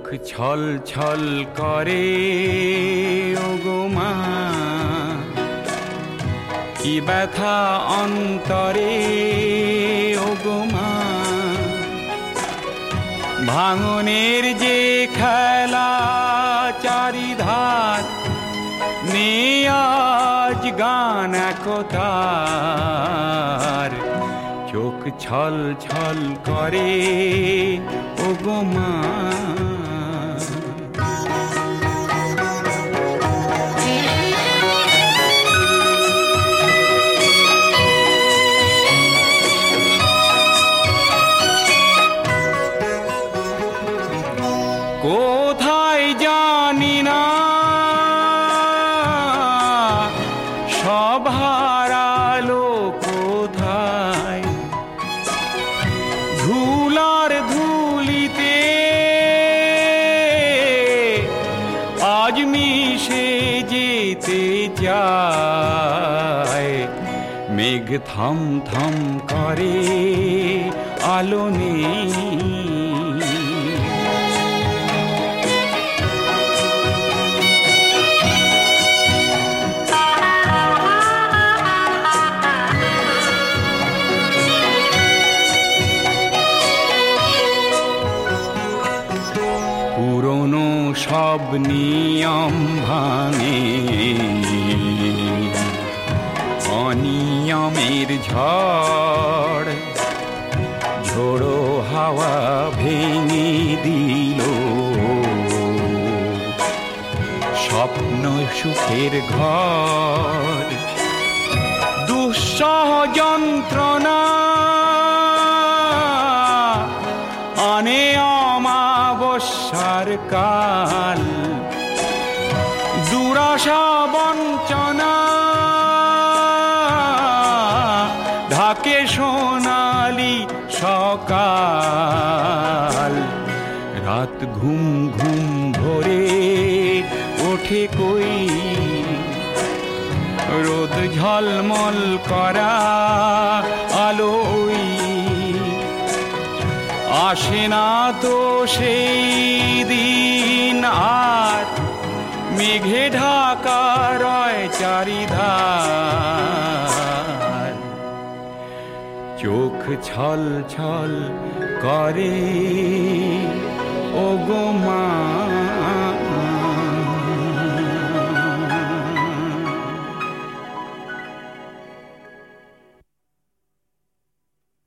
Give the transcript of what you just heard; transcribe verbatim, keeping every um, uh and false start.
ছল ছল করে ওগো মা, কি ব্যথা অন্তরে ওগো মা। ভাঙনের যে খেলা চারিধার, নেই আজ গান একতার। চোখ ছল ছল করে ওগো মা। কোথায় জানি না সব হারালো কোথায়, ধুলার ধুলিতে আজ মিশে যেতে চায়। মেঘ থম থম করে আলো নেই, পুরনো সব নিয়ম ভাঙে অনিয়মের ঝড়। ঝোড়ো হাওয়া ভেঙে দিল স্বপ্ন সুখের ঘর। দুঃসহ যন্ত্রণা আনে অমাবস্যার কাল। দুরাশা বঞ্চনা ঢাকে সোনালি সকাল। রাত ঘুম ঘুম ভরে ওঠে কই, রোদ ঝলমল করা আলোই। আসে না তো সেই দিন আর, মেঘে ঢাকা রয় চারিধার। চোখ ছল ছল করে ওগো মা।